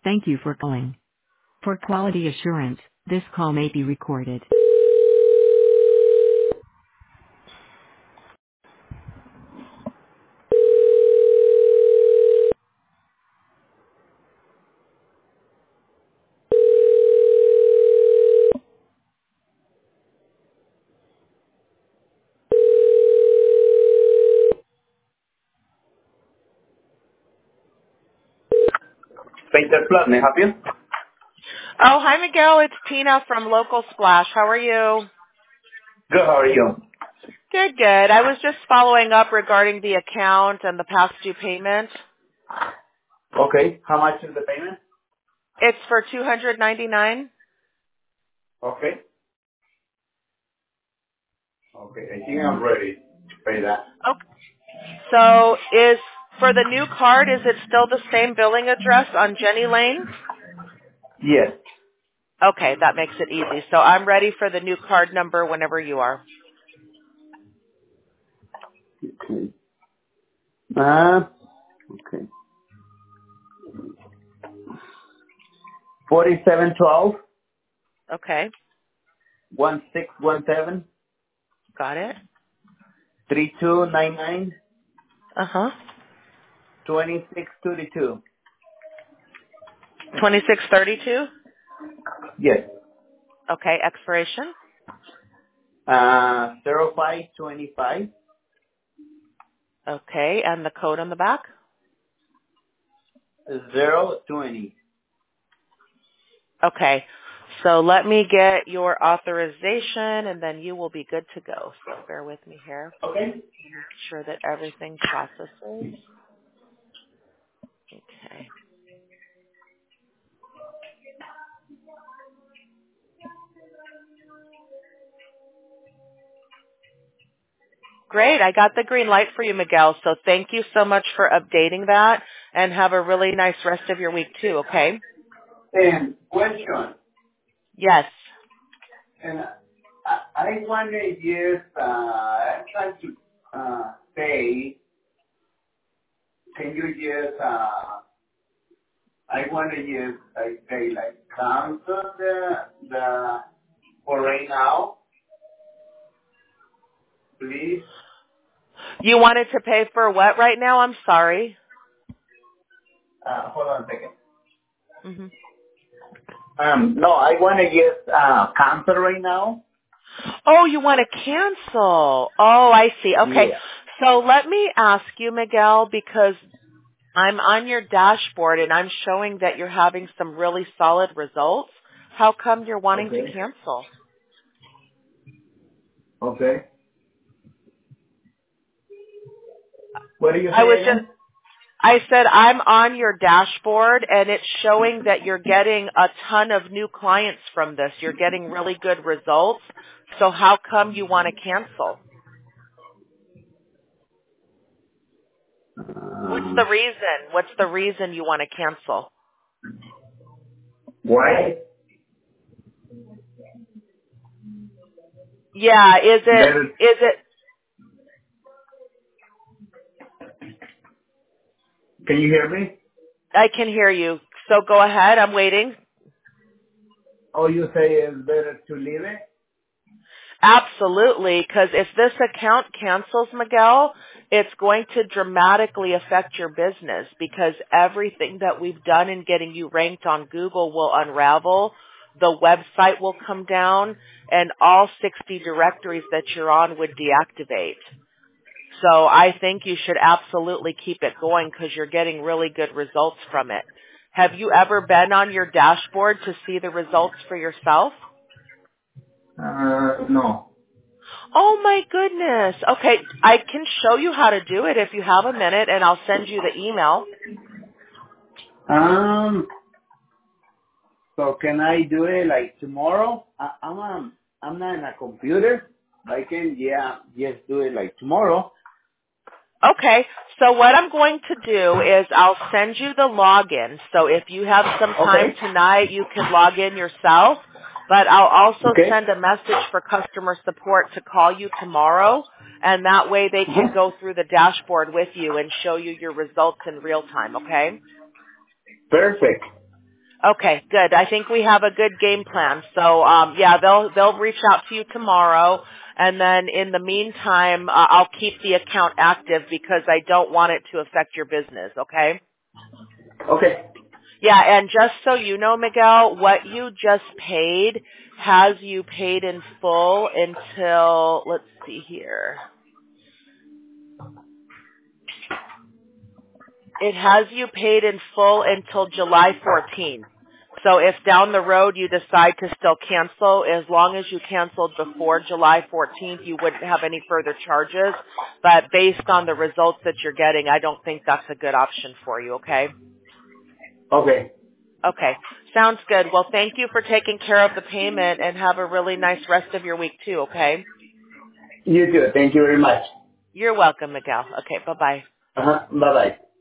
Thank you for calling. For quality assurance, this call may be recorded. 20 Plus, may I help you? Oh, hi, Miguel. It's Tina from Local Splash. How are you? Good, how are you? Good, good. I was just following up regarding the account and the past due payment. Okay, how much is the payment? It's for $299. Okay. Okay, I think I'm ready to pay that. Okay. So is for the new card, is it still the same billing address on Jenny Lane? Yes. Okay, that makes it easy. So I'm ready for the new card number whenever you are. Okay. Okay. 4712 Okay, 1617 got it. 3299 Uh-huh. 2622. 2632. Yes. Okay, expiration. 0525 Okay, and the code on the back. 020. Okay. So let me get your authorization and then you will be good to go. So bear with me here. Okay. Make sure that everything processes. Okay. Great. I got the green light for you, Miguel. So thank you so much for updating that and have a really nice rest of your week too, okay? And question. Yes. And I wonder if I'm trying to say, can you just, I wonder if I say like cancel the for right now, please. You wanted to pay for what right now? I'm sorry. Hold on a second. hmm No, I want to just cancel right now. Oh, you want to cancel. Oh, I see. Okay. Yeah. So let me ask you, Miguel, because I'm on your dashboard and I'm showing that you're having some really solid results. How come you're wanting to Okay. cancel? Okay. What do you I say was just, again? I said I'm on your dashboard and it's showing that you're getting a ton of new clients from this. You're getting really good results. So how come you want to cancel? What's the reason? What's the reason you want to cancel? Why? Yeah, Better. is it, Can you hear me? I can hear you. So go ahead. I'm waiting. Oh, you say it's better to leave it? Absolutely, because if this account cancels, Miguel, it's going to dramatically affect your business because everything that we've done in getting you ranked on Google will unravel. The website will come down and all 60 directories that you're on would deactivate. So I think you should absolutely keep it going because you're getting really good results from it. Have you ever been on your dashboard to see the results for yourself? No. Oh my goodness. Okay, I can show you how to do it if you have a minute and I'll send you the email. So can I do it like tomorrow? I'm not in a computer. I can just do it like tomorrow. Okay, so what I'm going to do is I'll send you the login. So if you have some time Okay. tonight, you can log in yourself. But I'll also Okay. send a message for customer support to call you tomorrow. And that way they can Uh-huh. go through the dashboard with you and show you your results in real time, okay? Perfect. Okay, good. I think we have a good game plan. So, yeah, they'll reach out to you tomorrow, and then in the meantime, I'll keep the account active because I don't want it to affect your business. Okay? Okay. Yeah, and just so you know, Miguel, what you just paid has you paid in full until, let's see here. It has you paid in full until July 14th. So if down the road you decide to still cancel, as long as you canceled before July 14th, you wouldn't have any further charges. But based on the results that you're getting, I don't think that's a good option for you, okay? Okay. Okay. Sounds good. Well, thank you for taking care of the payment and have a really nice rest of your week too, okay? You too. Thank you very much. You're welcome, Miguel. Okay, bye-bye. Bye bye.